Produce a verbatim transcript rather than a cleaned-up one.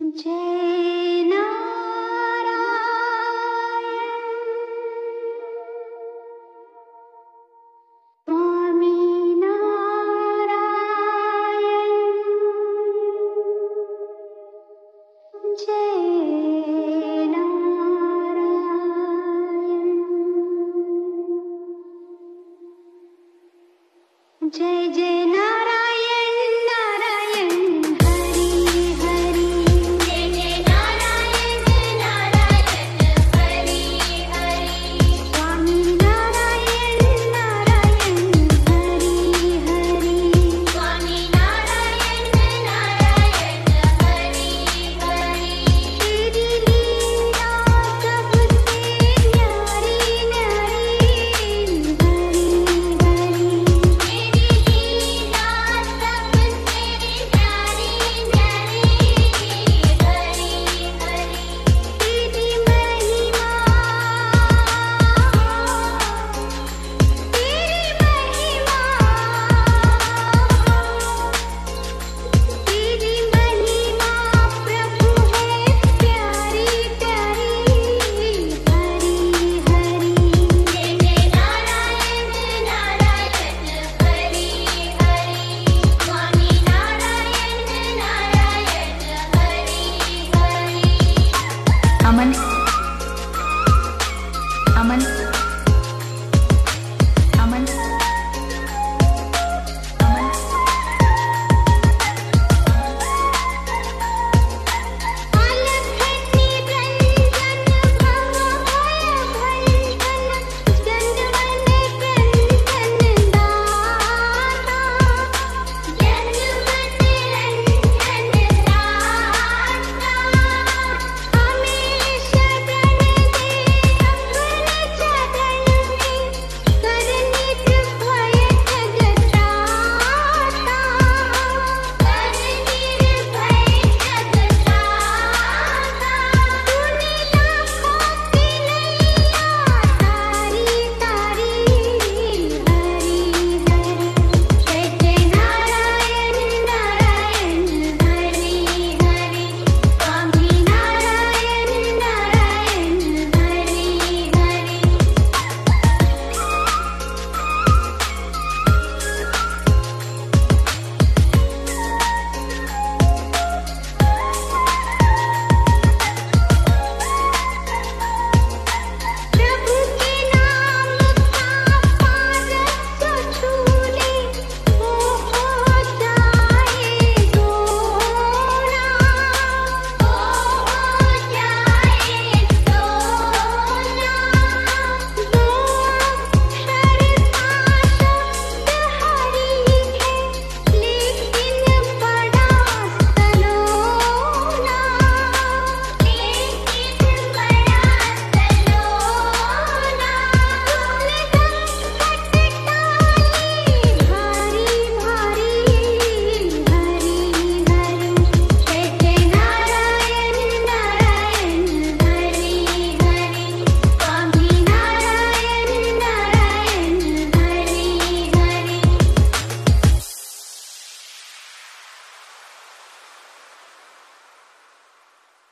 जय नारायण स्वामी नारायण जय नारायण जय जय नारायण नारायण हरि हरि जय जय नारायण नारायण हरि हरि स्वामी नारायण नारायण हरि हरि स्वामी नारायण नारायण हरि हरि तेरी लीला सबसे न्यारी न्यारी हरि हरि तेरी लीला सबसे न्यारी न्यारी हरि हरि तेरी महिमा तेरी महिमा तेरी महिमा प्रभु है प्यारी प्यारी हरि हरि जय जय नारायण नारायण हरि हरि स्वामी नारायण नारायण हरि हरि अमन